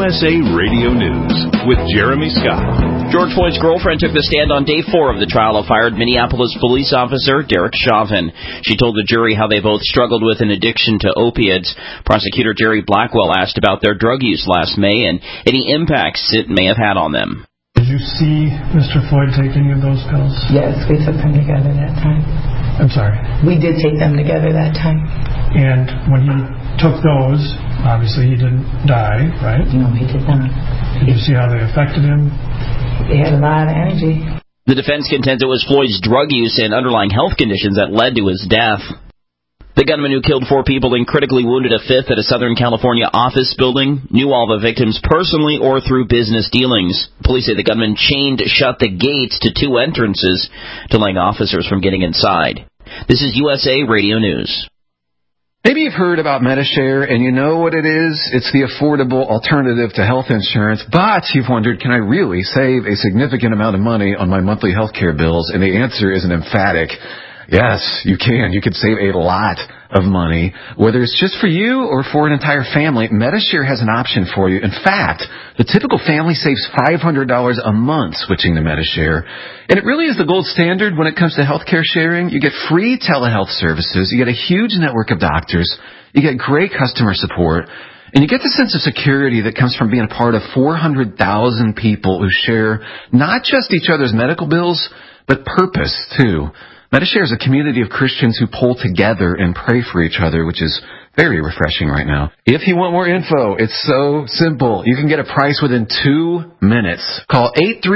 USA Radio News with Jeremy Scott. George Floyd's girlfriend took the stand on day 4 of the trial of fired Minneapolis police officer Derek Chauvin. She told the jury how they both struggled with an addiction to opiates. Prosecutor Jerry Blackwell asked about their drug use last May and any impacts it may have had on them. Did you see Mr. Floyd take any of those pills? Yes, we took them together that time. I'm sorry? We did take them together that time. And when he took those, obviously he didn't die, right? No, he did not. Did you see how they affected him? He had a lot of energy. The defense contends it was Floyd's drug use and underlying health conditions that led to his death. The gunman who killed 4 people and critically wounded a 5th at a Southern California office building knew all the victims personally or through business dealings. Police say the gunman chained shut the gates to 2 entrances, delaying officers from getting inside. This is USA Radio News. Maybe you've heard about Medi-Share, and you know what it is. It's the affordable alternative to health insurance, but you've wondered, can I really save a significant amount of money on my monthly health care bills? And the answer is an emphatic yes, you can. You could save a lot of money, whether it's just for you or for an entire family. Medi-Share has an option for you. In fact, the typical family saves $500 a month switching to Medi-Share. And it really is the gold standard when it comes to healthcare sharing. You get free telehealth services. You get a huge network of doctors. You get great customer support. And you get the sense of security that comes from being a part of 400,000 people who share not just each other's medical bills, but purpose, too. Medi-Share is a community of Christians who pull together and pray for each other, which is very refreshing right now. If you want more info, it's so simple. You can get a price within 2 minutes. Call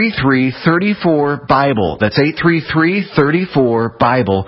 833-34-BIBLE. That's 833-34-BIBLE.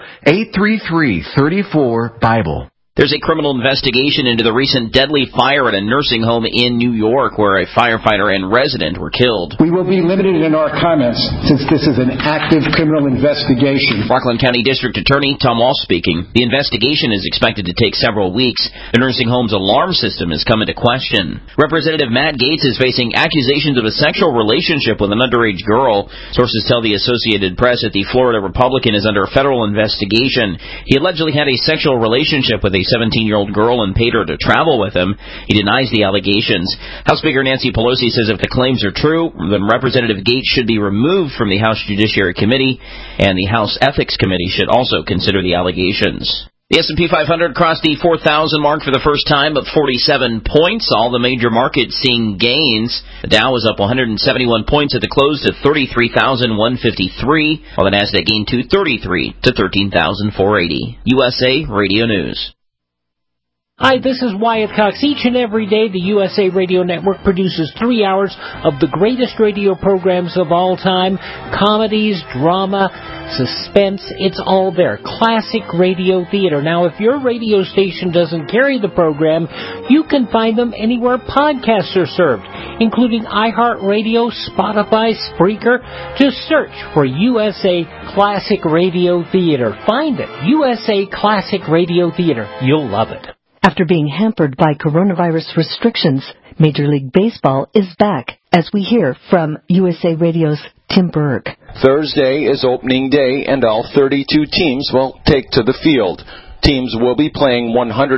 833-34-BIBLE. There's a criminal investigation into the recent deadly fire at a nursing home in New York where a firefighter and resident were killed. We will be limited in our comments since this is an active criminal investigation. Rockland County District Attorney Tom Walsh speaking. The investigation is expected to take several weeks. The nursing home's alarm system has come into question. Representative Matt Gaetz is facing accusations of a sexual relationship with an underage girl. Sources tell the Associated Press that the Florida Republican is under a federal investigation. He allegedly had a sexual relationship with a 17-year-old girl and paid her to travel with him. He denies the allegations. House Speaker Nancy Pelosi says if the claims are true, then Representative Gaetz should be removed from the House Judiciary Committee, and the House Ethics Committee should also consider the allegations. The S&P 500 crossed the 4,000 mark for the first time, up 47 points. All the major markets seeing gains. The Dow was up 171 points at the close to 33,153, while the Nasdaq gained 233 to 13,480. USA Radio News. Hi, this is Wyatt Cox. Each and every day, the USA Radio Network produces 3 hours of the greatest radio programs of all time. Comedies, drama, suspense, it's all there. Classic radio theater. Now, if your radio station doesn't carry the program, you can find them anywhere podcasts are served, including iHeartRadio, Spotify, Spreaker. Just search for USA Classic Radio Theater. Find it. USA Classic Radio Theater. You'll love it. After being hampered by coronavirus restrictions, Major League Baseball is back, as we hear from USA Radio's Tim Berg. Thursday is opening day, and all 32 teams will take to the field. Teams will be playing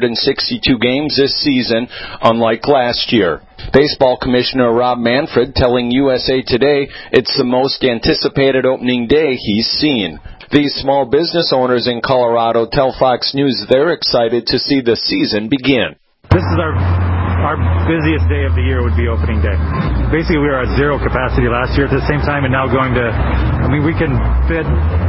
162 games this season, unlike last year. Baseball Commissioner Rob Manfred telling USA Today it's the most anticipated opening day he's seen. These small business owners in Colorado tell Fox News they're excited to see the season begin. This is our busiest day of the year would be opening day. Basically, we were at zero capacity last year at the same time, and now going to, we can fit,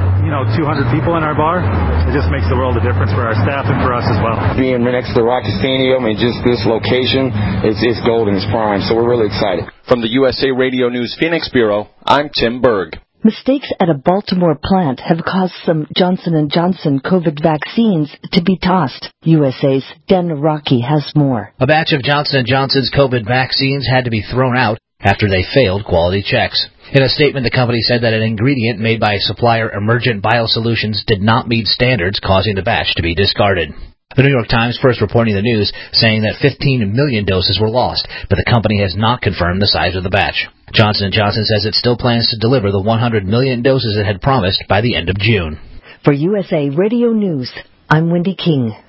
200 people in our bar. It just makes the world of difference for our staff and for us as well. Being next to the Rocky Stadium and just this location, it's golden, it's prime, so we're really excited. From the USA Radio News Phoenix Bureau, I'm Tim Berg. Mistakes at a Baltimore plant have caused some Johnson & Johnson COVID vaccines to be tossed. USA's Den Rocky has more. A batch of Johnson & Johnson's COVID vaccines had to be thrown out after they failed quality checks. In a statement, the company said that an ingredient made by supplier Emergent Biosolutions did not meet standards, causing the batch to be discarded. The New York Times first reporting the news, saying that 15 million doses were lost, but the company has not confirmed the size of the batch. Johnson & Johnson says it still plans to deliver the 100 million doses it had promised by the end of June. For USA Radio News, I'm Wendy King.